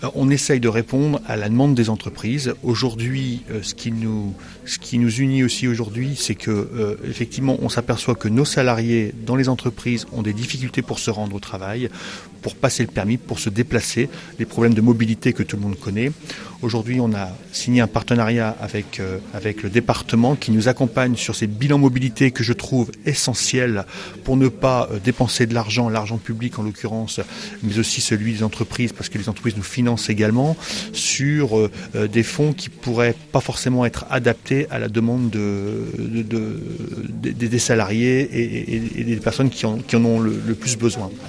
On essaye de répondre à la demande des entreprises. Aujourd'hui, ce qui nous unit aussi aujourd'hui, c'est que effectivement, on s'aperçoit que nos salariés dans les entreprises ont des difficultés pour se rendre au travail, pour passer le permis, pour se déplacer, les problèmes de mobilité que tout le monde connaît. Aujourd'hui, on a signé un partenariat avec le département qui nous accompagne sur ces bilans mobilité que je trouve essentiels pour ne pas dépenser de l'argent public en l'occurrence, mais aussi celui des entreprises, parce que les entreprises nous financent également sur des fonds qui pourraient pas forcément être adaptés à la demande des salariés et des personnes qui en ont le plus besoin.